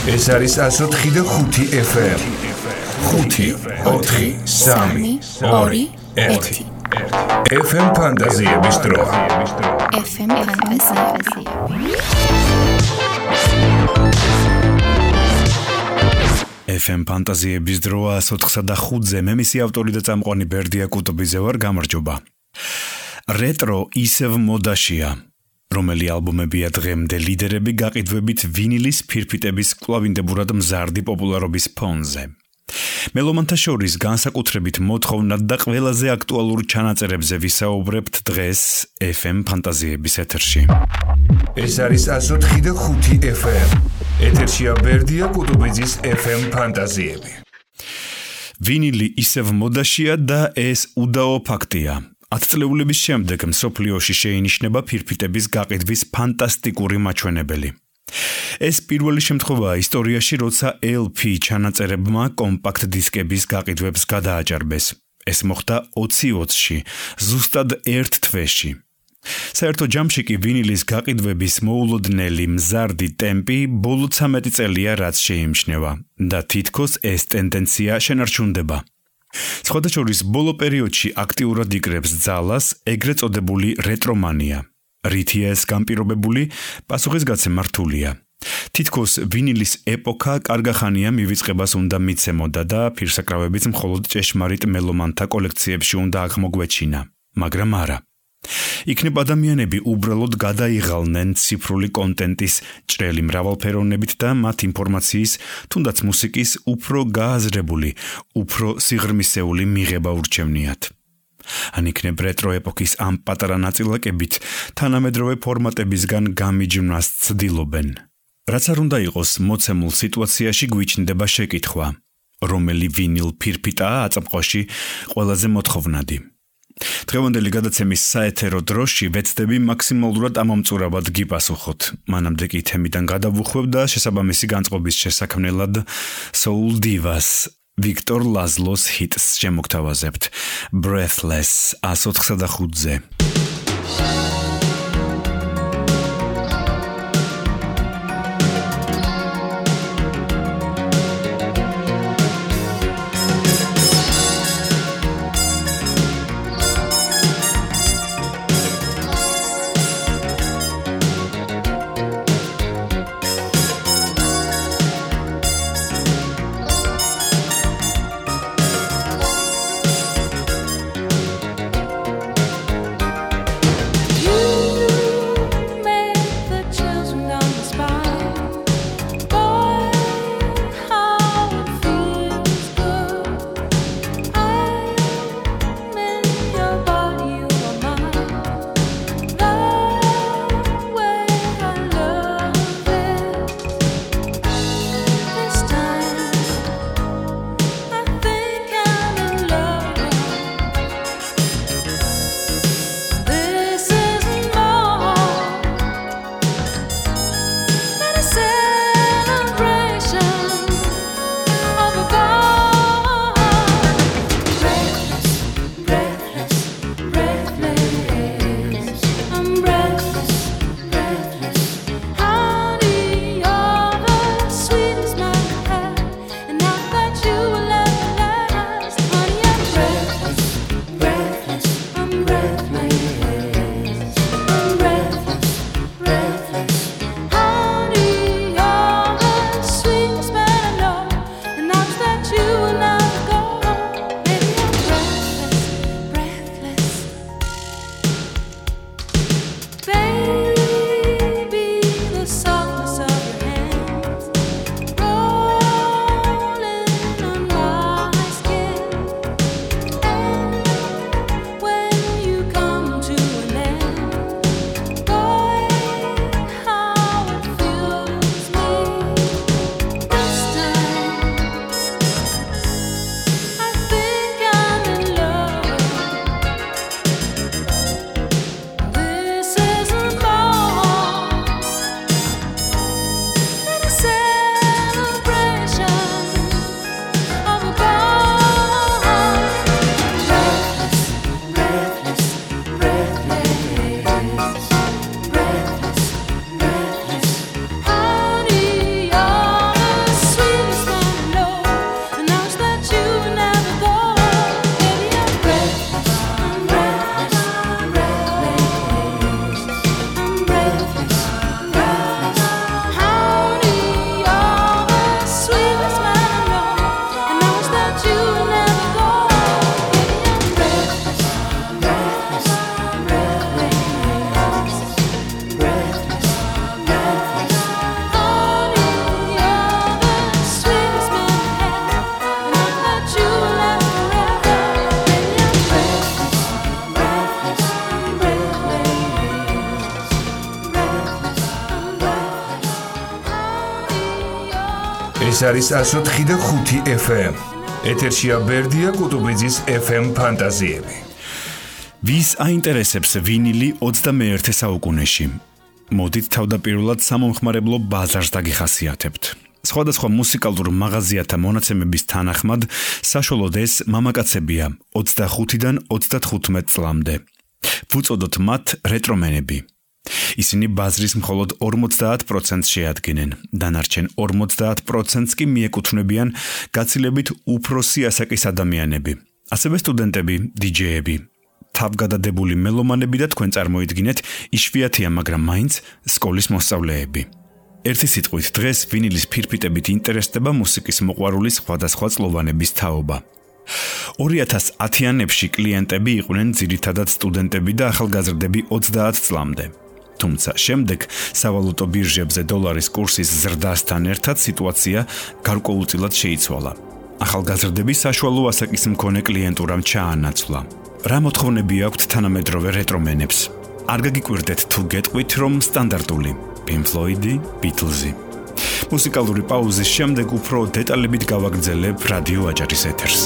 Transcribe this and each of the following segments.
ეს არის 104 და 5 FM. 5 4 3 2 1 FM ფანტაზიების დრო. FM ფანტაზიები. FM ფანტაზიების დრო 104-ზე მე მისი ავტორი და წამყვანი ბერდია კუტუბიძე ვარ, გამარჯობა. Retro ისევ მოდაშია. რომელი ალბომებია დღემდე ლიდერები გაყიდვებით ვინილის ფირფიტების კვლავინდებურად მზარდი პოპულარობის ფონზე. მელომანთა შორის განსაკუთრებით მოთხოვნად და ყველაზე აქტუალურ ჩანაწერებზე ვისაუბრებთ დღეს FM ფანტაზიების ეთერში. ეს არის 104 და 5 FM. ეთერშია ბერდია კუტუბიძის FM ფანტაზიები. ვინილი ისევ მოდაშია და ეს უდაო ფაქტია. 10 წლეულების შემდეგ მსოფლიოში შეინიშნება ფირფიტების გაყიდვის ფანტასტიკური მაჩვენებელი. ეს პირველი შემთხვევაა ისტორიაში, როცა LP ჩანაწერებმა კომპაქტ დისკების გაყიდვებს გადააჭარბეს. ეს მოხდა 2020-ში, ზუსტად ერთ თვეში. საერთო ჯამში კი ვინილის გაყიდვების მოულოდნელი მზარდი ტემპი ბოლო 13 წელია რაც შეიმჩნევა და თითქოს ეს ტენდენცია შენარჩუნდება. სხვათა შორის ბოლო პერიოდში აქტიურად იკრებს ძალას ეგრეთ წოდებული რეტრომანია. რითია ეს განპირობებული? პასუხისგაცემა რთულია. თითქოს ვინილის ეპოქა კარგახანია მივიწყებას უნდა მიცემოდა და ფირსაკრავებიც მხოლოდ ჭეშმარიტ მელომანთა კოლექციებში უნდა აღმოგვეჩინა, მაგრამ არა. იქნებ ადამიანები უბრალოდ გადაიღალნენ ციფრული კონტენტის ჭრელი მრავალფეროვნებით და მათ ინფორმაციის, თუნდაც მუსიკის უფრო გააზრებული, უფრო სიღრმისეული მიღება ურჩევნიათ. ან იქნებ რეტრო ეპოქის ამ პატარა ნაწილაკებით თანამედროვე ფორმატებისგან გამიჯვნას ცდილობენ. რაც არ უნდა იყოს მოცემულ სიტუაციაში გვიჩნდება შეკითხვა, რომელი ვინილ ფირფიტაა აწმყოში ყველაზე მოთხოვნადი. დღევანდელი გადაცემის საეთერო დროში ვეცდები მაქსიმალურად ამომწურავად გიპასუხოთ. მანამდე კი თემიდან გადავუხვევ და შესაბამისი განწყობის შესაქმნელად Soul Divas ვიქტორ ლაზლოს ჰიტს შემოგთავაზებთ. Breathless 104-ზე. You ეს არის 104.5 FM. ეთერშია ბერდია კუტუბიძის FM ფანტაზიები. ვის აინტერესებს ვინილი 21 საუკუნეში? მოდით თავდაპირველად სამომხმარებლო ბაზარს დაგიხასიათებთ. სხვადასხვა მუსიკალურ მაღაზიათა მონაცემების თანახმად, საშუალოდ ეს მამაკაცებია 25-დან 35 წლამდე. ვუწოდოთ მათ რეტრომენები. ისინი ბაზრის მხოლოდ 50%-ს შეადგენენ, დანარჩენ 50%-ს კი მიეკუთვნებიან გაცილებით უფროსი ასაკის ადამიანები, ასევე სტუდენტები, დიჯეები, თავგადადებული მელომანები და თქვენ წარმოიდგინეთ, იშვიათია, მაგრამ მაინც სკოლის მოსწავლეები. ერთი სიტყვით, დღეს ვინილის ფირფიტებით ინტერესდება მუსიკის მოყვარულის სხვადასხვა წლოვანების თაობა. 2010-იანებში კლიენტები იყვნენ ძირითადად სტუდენტები და ახალგაზრდები 30 წლამდე. თუმცა შემდეგ სავალუტო ბირჟებზე დოლარის კურსის ზრდასთან ერთად სიტუაცია გარკვეულწილად შეიცვალა. ახალგაზრდები საშუალო ასაკის მქონე კლიენტურამ ჩაანაცვლა. რა მოთხოვნები აქვთ თანამედროვე რეტრომენებს? არ გაგიკვირდეთ თუ გეტყვით, რომ სტანდარტული Pink Floyd-ი, Beatles-ი. მუსიკალური პაუზის შემდეგ უფრო დეტალებით გავაგრძელებ რადიო აჭარის ეთერს.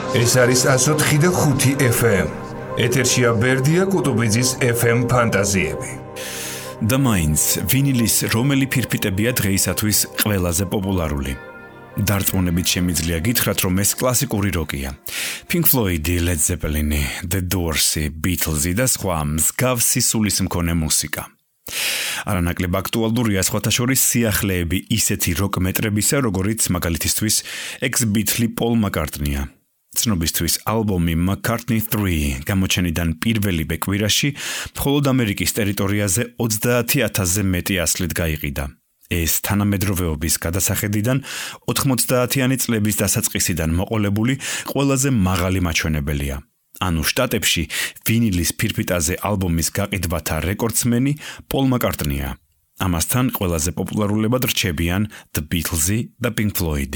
ეს არის 104.5 FM. ეთერშია ბერდია კუტუბიძის FM ფანტაზიები. და მაინც ვინილის რომელი ფირფიტებია დღეისათვის ყველაზე პოპულარული? დარწმუნებით შემიძლია გითხრათ, რომ ეს კლასიკური როკია. Pink Floyd, Led Zeppelin, The Doors, Beatles და სხვა მსგავსი სულის მქონე მუსიკა. არანაკლებ აქტუალურია სხვათა შორის სიახლეები ისეთი როკ მეტრებისა, როგორიც მაგალითისთვის ex-Beatle Paul McCartney-ა. ცნობისთვის ალბომი McCartney 3 გამოჩენიდან პირველივე კვირაში მხოლოდ ამერიკის ტერიტორიაზე 30,000-ზე მეტი ასლით გაიყიდა. ეს თანამედროვეობის გადასახედიდან 90-იანი წლების დასაწყისიდან მოყოლებული ყველაზე მაღალი მაჩვენებელია. ანუ შტატებში ვინილის ფირფიტაზე ალბომის გაყიდვათა რეკორდსმენი Paul McCartney-ა. ამასთან ყველაზე პოპულარულებად რჩებიან The Beatles და Pink Floyd.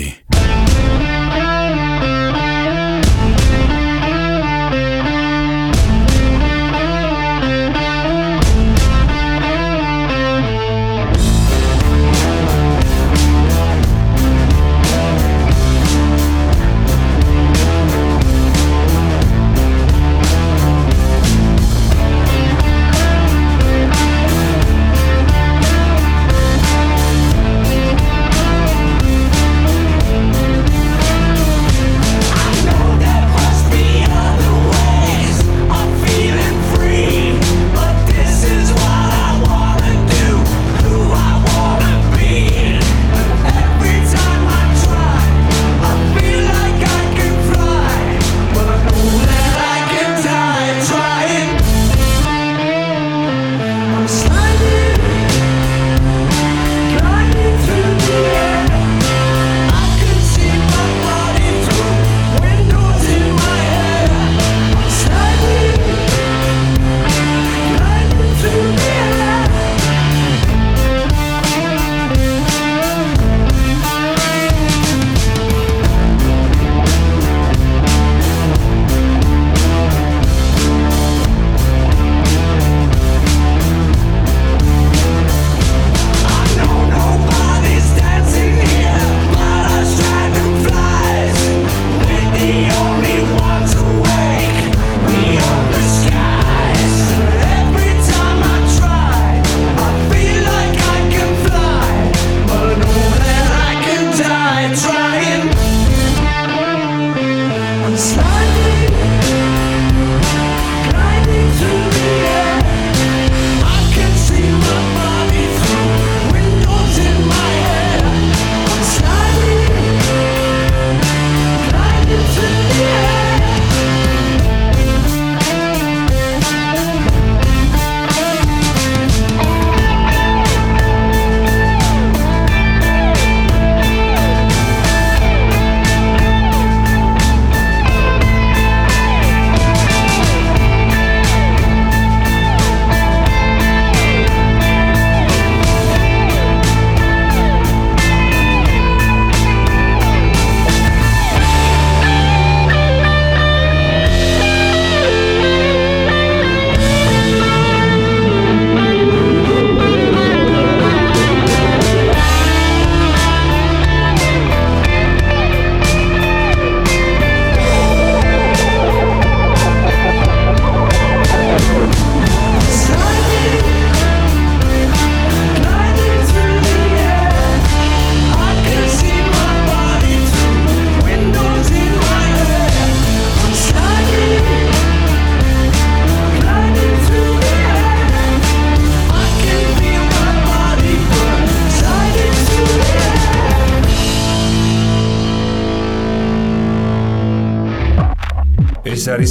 ეს არის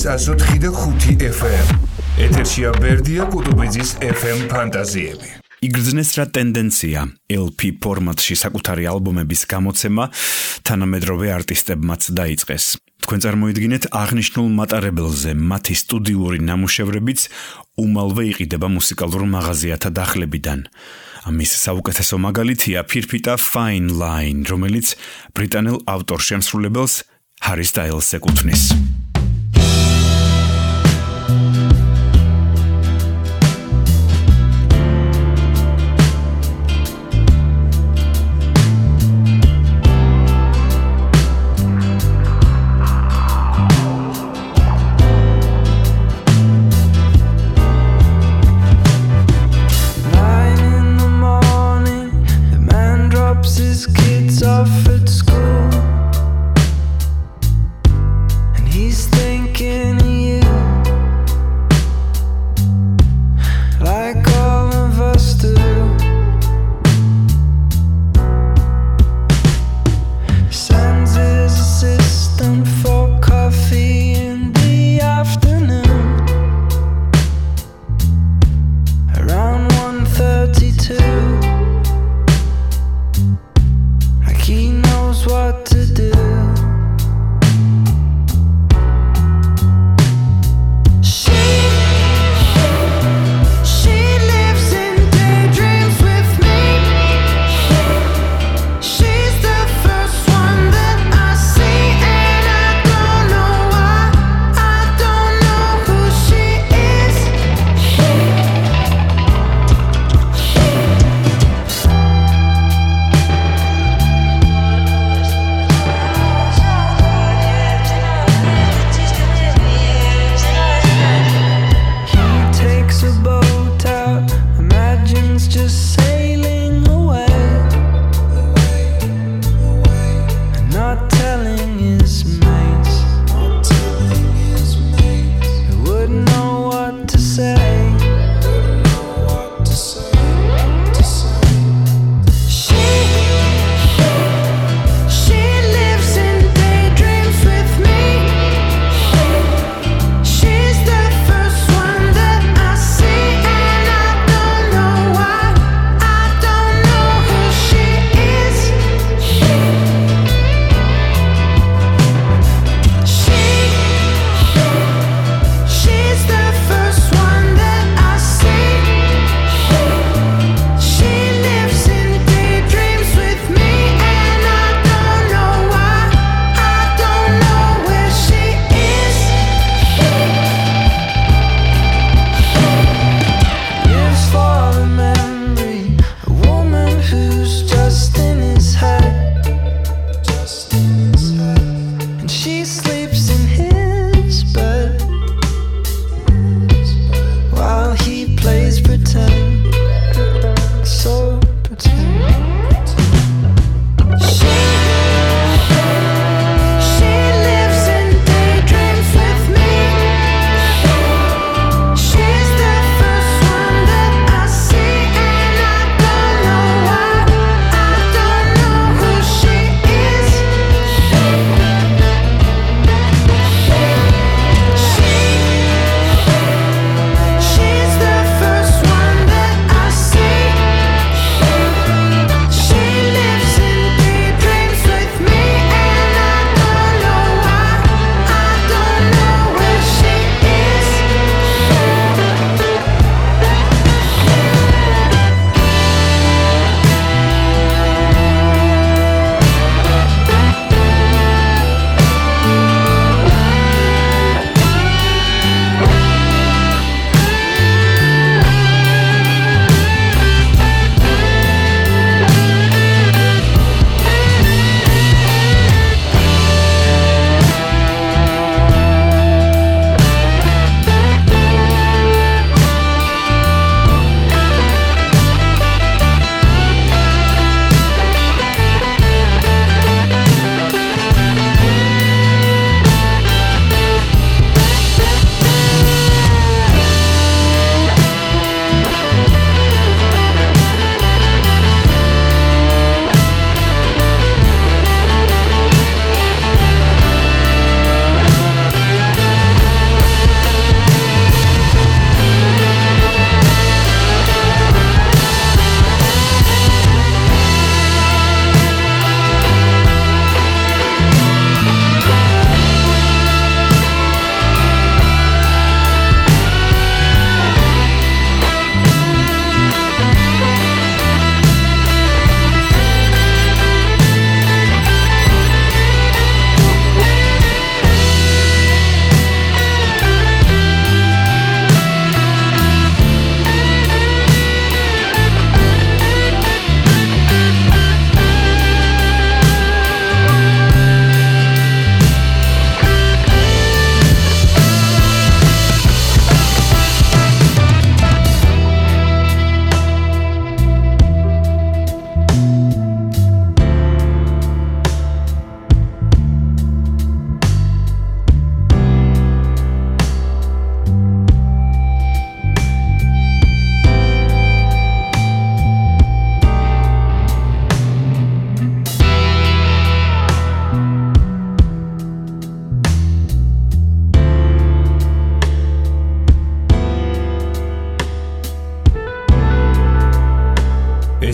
104.5 FM. ეთერშია ბერდია კუტუბიძის FM ფანტაზიები. იგრძნეს რა ტენდენცია LP ფორმატში საკუთარი ალბომების გამოცემა თანამედროვე არტისტებმაც დაიწყეს. თქვენ წარმოიდგინეთ აღნიშნულ მატარებელზე მათი სტუდიური ნამუშევრებიც უმალვე იყიდება მუსიკალურ მაღაზიათა დახლებიდან. ამის საუკეთესო მაგალითია ფირფიტა Fine Line, რომელიც ბრიტანელ ავტორ შემსრულებელს Harry Styles ეკუთვნის. drops his kids off at school, and he's thinking of you, like all of us do. Sends his assistant for coffee in the afternoon, around 1:32. Like he knows what to do.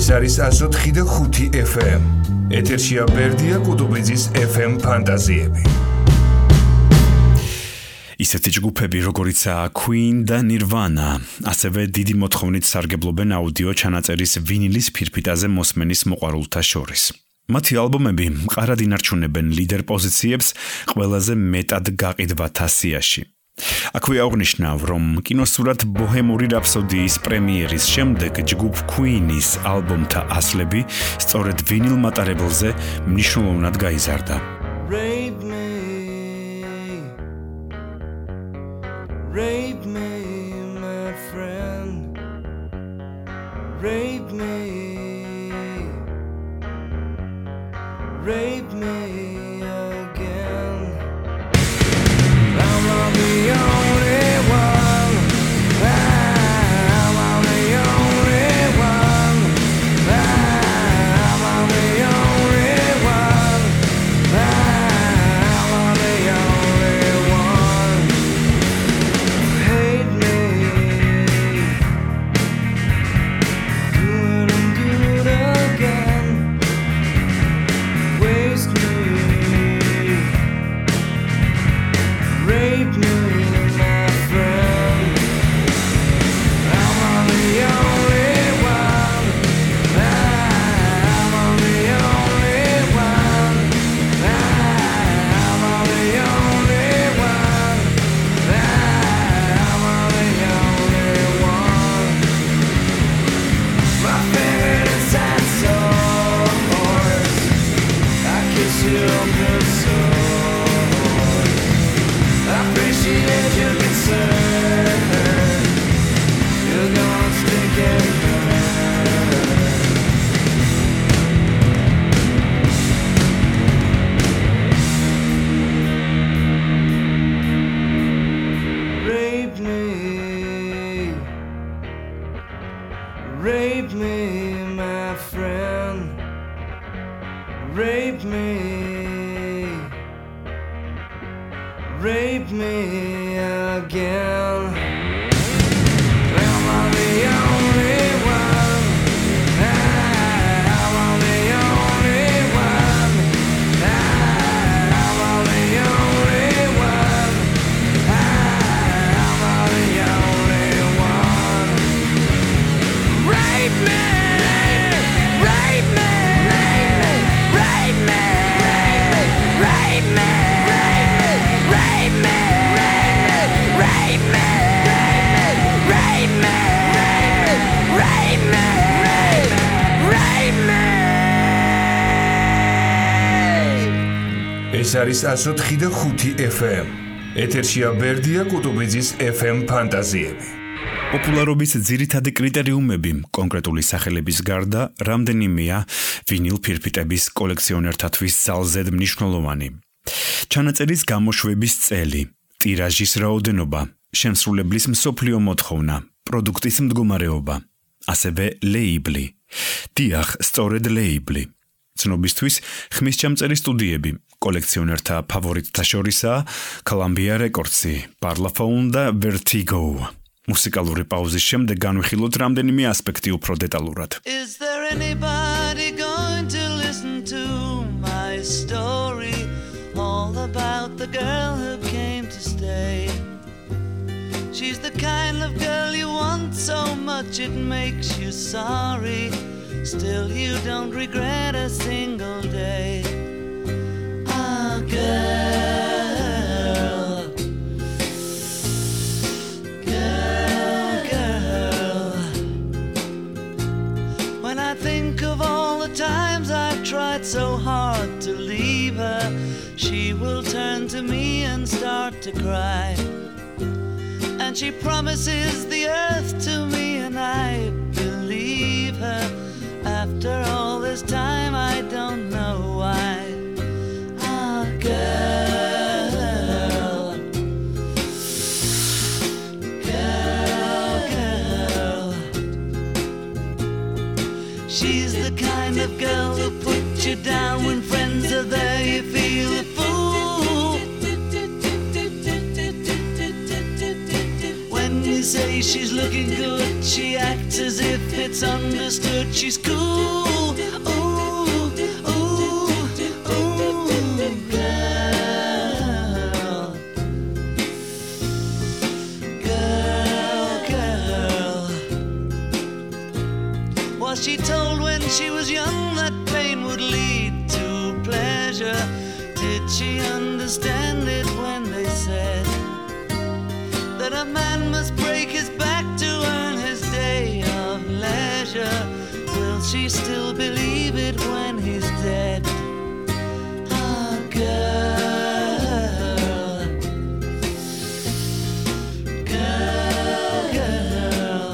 ეს არის 104.5 FM. ეთერშია ბერდია კუდუბიძის FM ფანტაზიები. ისეთი ჯგუფები როგორიცაა Queen და Nirvana, ასევე დიდი მოთხოვნით სარგებლობენ აუდიო ჩანაწერის ვინილის ფირფიტაზე მოსმენის მოყვარულთა შორის. მათი ალბომები მყარად ინარჩუნებენ ლიდერ პოზიციებს ყველაზე მეტად გაყიდვათა სიაში. აქვე აღნიშნავ, რომ კინოსურათ ბოჰემური რაფსოდიის პრემიერის შემდეგ ჯგუფ Queen-ის ალბომთა ასლები სწორედ ვინილ მატარებელზე მნიშვნელოვნად გაიზარდა. Rape me, my friend. Rape me. Rape me again. I'm not the only one. I'm not the only one. I'm not the only one. I'm not the only one. Hate me. Good and good again. Waste me. Rape me, my friend. I'm on the only one. I'm on the only one. I'm on the only one. I'm on the only one. My favorite inside sores. I kiss you on the sore. I appreciate your concern. You're gonna stick and burn. Rape me. Rape me, my friend. Rape me. Rape me again. Am I the only one? Am I the only one? Am I the only one? Am I the only one? Rape me! Rape me! Rape me! Rape me! Rape me! Rape me! Rape me! Rape me! Rape me! ეს არის 104.5 FM. ეთერშია ბერდია კუდუბიძის FM ფანტაზიები. პოპულარობის ძირითადი კრიტერიუმები კონკრეტული სახელების გარდა რამდენიმეა ვინილ ფირფიტების კოლექციონერთათვის ძალზედ მნიშვნელოვანი. ჩანაწერის გამოშვების წელი, ტირაჟის რაოდენობა, შემსრულებლის მსოფლიო მოთხოვნა, პროდუქტის მდგომარეობა, ასევე ლეიბლი. დიახ, სწორედ ლეიბლი. ცნობისთვის ხმისჩამწერი სტუდიები, კოლექციონერთა ფავორიტთა შორისაა Columbia Records-ი, Parlophone და Vertigo. მუსიკალური პაუზის შემდეგ განვიხილოთ რამდენიმე ასპექტი უფრო დეტალურად. Is there anybody going to listen to my story? All about the girl who came to stay. She's the kind of girl you want so much it makes you sorry. Still you don't regret a single day. Ah, girl. Girl. When I think of all the times I've tried so hard to leave her, she will turn to me and start to cry. And she promises the earth to me and I believe her. After all this time I don't know why. Ah, girl. Girl, girl. She's the kind of girl who puts you down when friends are there, you feel a fool. When you say she's looking good, she acts as if it's it's understood she's cool. Ooh, ooh, ooh, girl. Girl, girl. Was she told when she was young that pain would lead to pleasure? Did she understand it when they said that a man must break his back to earn his day of leisure? Will she still believe it when he's dead? Ah, girl, girl, girl.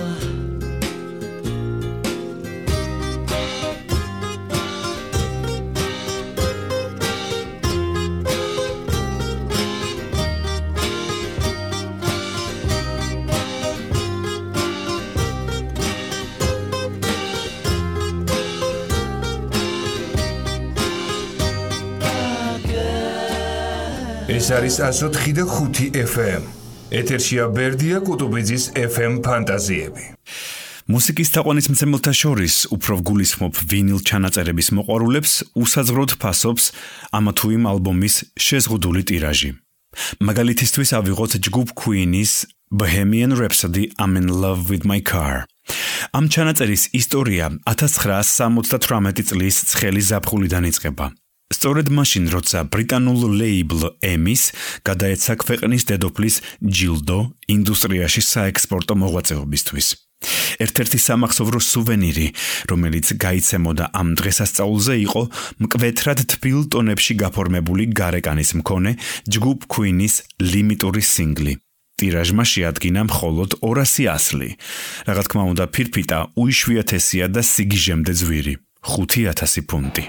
ეს არის 104.5 FM. ეთერშია ბერდია კუტუბიძის FM ფანტაზიები. მუსიკის თაყვანისმცემელთა შორის უფრო გულისხმობ ვინილ ჩანაწერების მოყვარულებს უსაზღვროდ ფასობს ამა თუ იმ ალბომის შეზღუდული ტირაჟი. მაგალითისთვის ავიღოთ ჯგუფ Queen-ის Bohemian Rhapsody I'm in love with my car. ამ ჩანაწერის ისტორია 1978 წლის ცხელი ზაფხულიდან იწყება. სწორედ მაშინ, როცა ბრიტანულ ლეიბლ EMI-ს გადაეცა ქვეყნის დედოფლის ჯილდო ინდუსტრიაში საექსპორტო მოღვაწეობისთვის. ერთ-ერთი სამახსოვრო სუვენირი, რომელიც გაიცემოდა ამ დღესასწაულზე, იყო მკვეთრად თბილ ტონებში გაფორმებული გარეკანის მქონე ჯგუფ Queen-ის ლიმიტური სინგლი. ტირაჟმა შეადგინა მხოლოდ 200 ასლი. რა თქმა უნდა, ფირფიტა უიშვიათესია და სიგიჟემდე ძვირი, 5000 ფუნტი.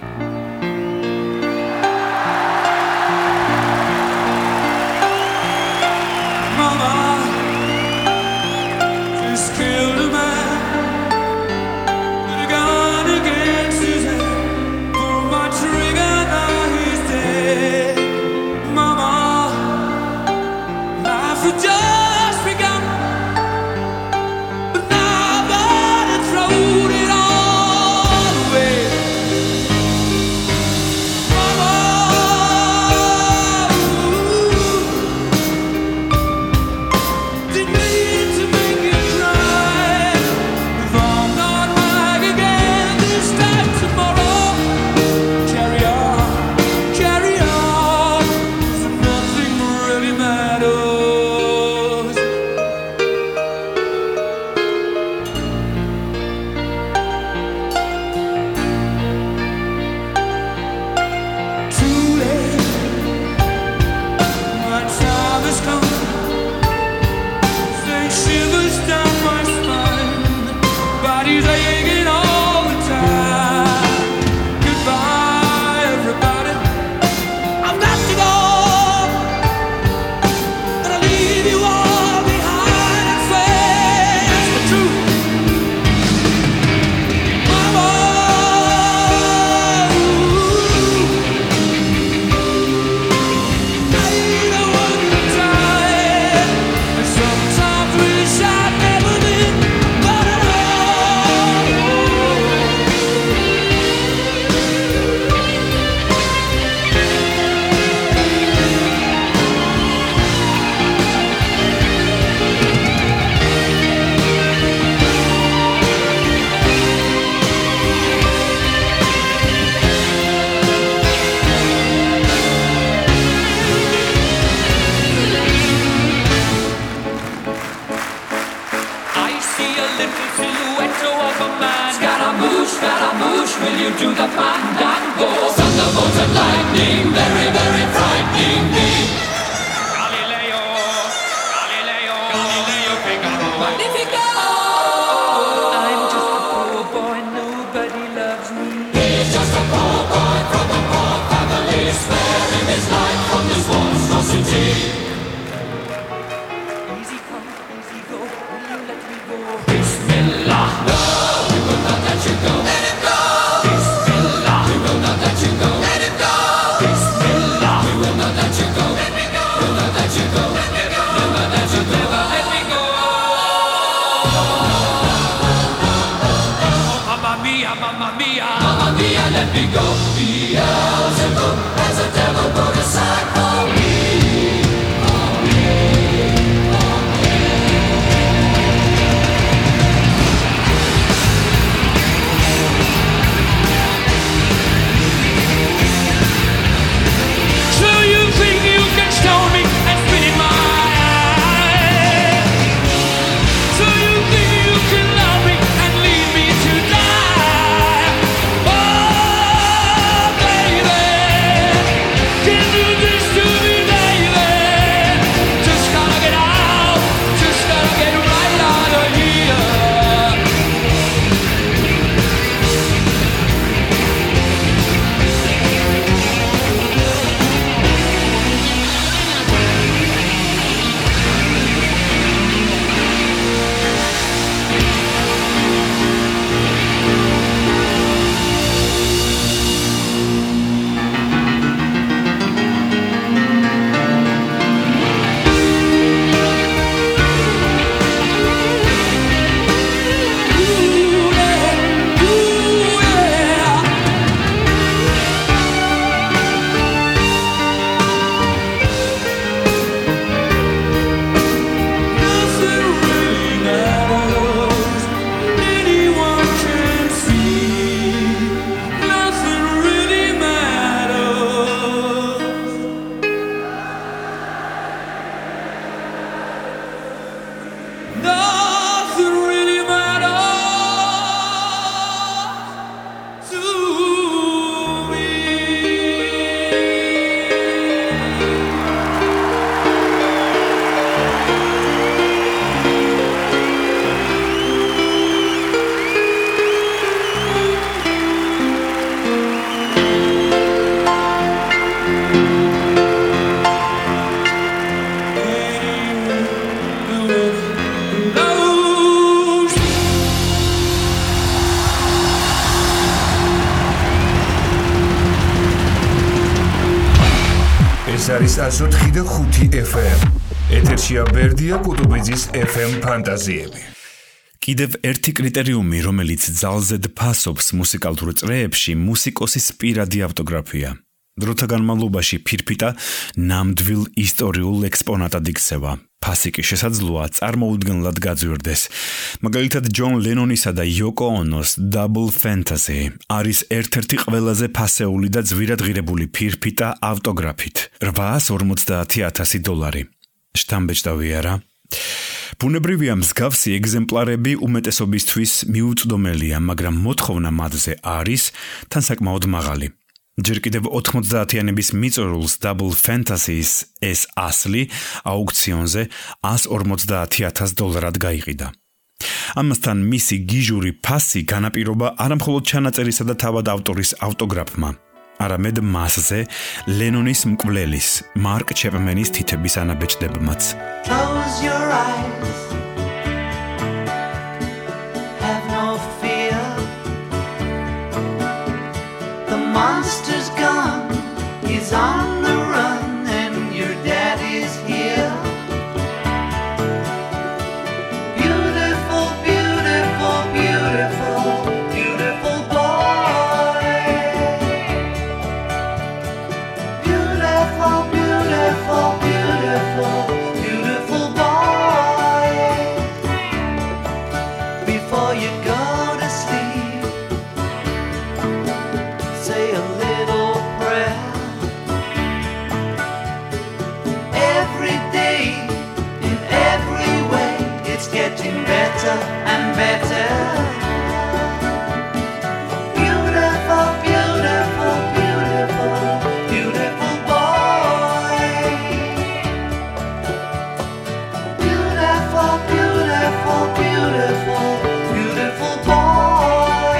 Will you do the fandango? Thunderbolts and lightning, very, very frightening me. Galileo, Galileo, Galileo Figaro. Magnifico! I'm just a poor boy, nobody loves me. He's just a poor boy from a poor family, sparing his life from this monstrosity. Easy come, easy go, will you let me go? Bismillah, no, we will not let you go. Let him go! Bismillah, we will not let you go. Let him go! Bismillah. ეს არის 104.5 FM. ეთერშია ბერდია კუტუბიძის FM ფანტაზიები. კიდევ ერთი კრიტერიუმი, რომელიც ძალზედ ფასობს მუსიკალურ წრეებში, მუსიკოსის პირადი ავტოგრაფია. დროთა განმავლობაში ფირფიტა ნამდვილ ისტორიულ ექსპონატად იქცევა. ფასი კი შესაძლოა წარმოუდგენლად გაძვირდეს. მაგალითად, ჯონ ლენონისა და იოკო ონოს Double Fantasy არის ერთ-ერთი ყველაზე ფასეული და ძვირადღირებული ფირფიტა ავტოგრაფით. $850,000. შთამბეჭდავი არა? ბუნებრივია, მსგავსი ეგზემპლარები უმეტესობისთვის მიუწვდომელია, მაგრამ მოთხოვნა მათზე არის თან საკმაოდ მაღალი. ჯერ კიდევ 90-იანების მიწურულს Double Fantasies ეს ასლი აუქციონზე $150,000 გაიყიდა. ამასთან მისი გიჟური ფასი განაპირობა არამხოლოდ ჩანაწერისა და თავად ავტორის ავტოგრაფმა, არამედ მასზე ლენონის მკვლელის, მარკ ჩეპმენის თითების ანაბეჭდებმაც. Close your eyes. Have no fear. The monster's gone. He's on the run and your daddy's here. Beautiful, beautiful, beautiful, beautiful boy. Beautiful, beautiful, beautiful, beautiful boy. Before you go to sleep, say a little prayer. Every day, in every way, it's getting better and better. Beautiful, beautiful, beautiful, beautiful boy. Beautiful, beautiful, beautiful, beautiful boy.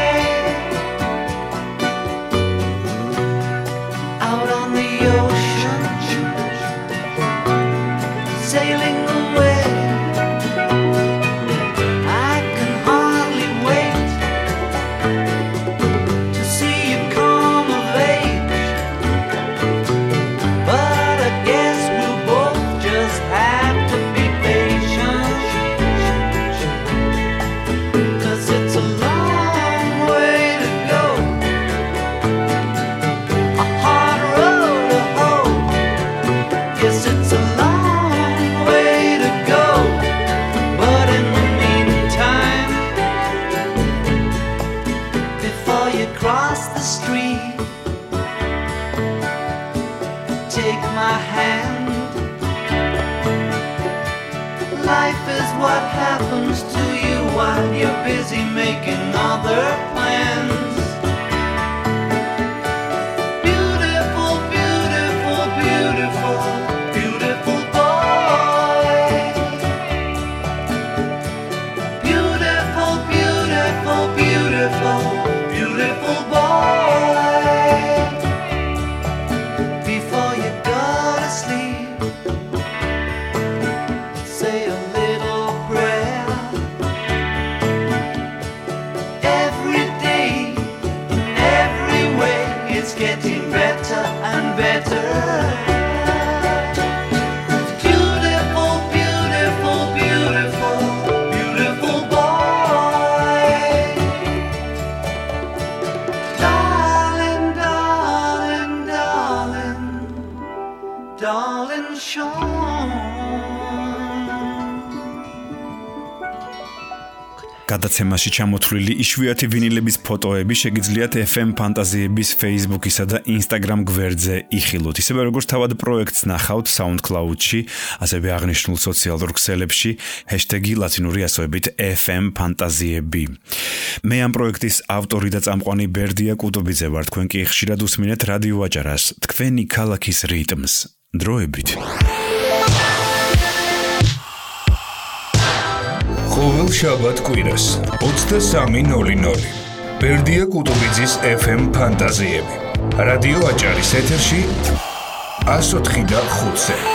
Out on the ocean, sailing away. I can hardly wait to see you come of age. But I guess we'll both just have to be patient. 'Cause it's a long way to go, a hard road to hoe. Yes, it's a long way to go, but in the meantime, before you cross the street, take my hand. Life is what happens to you while you're busy making other plans. Beautiful, beautiful, beautiful, beautiful boy. Beautiful, beautiful, beautiful, beautiful boy. Before you go to sleep, say a little prayer. Every day, in every way, it's getting better and better. Beautiful, beautiful, beautiful, beautiful boy. Darling, darling, darling, darling Sean. გადაცემაში ჩამოთვლილი იშვიათი ვინილების ფოტოები შეგიძლიათ FM ფანტაზიების Facebook-ისა და Instagram გვერდზე იხილოთ. ისევე როგორც თავად პროექტს ნახავთ SoundCloud-ში, ასევე აღნიშნულ სოციალურ ქსელებში #ლათინური ასოებით FM ფანტაზიები. მე ამ პროექტის ავტორი და წამყვანი ბერდია კუტუბიძე ვარ. თქვენ კი ხშირად უსმინეთ რადიო აჭარას, თქვენი ქალაქის რიტმს. დროებით. ყოველ შაბათ კვირას 23:00 ბერდია კუტუბიძის FM ფანტაზიები. რადიო აჭარის ეთერში 104.5-ზე.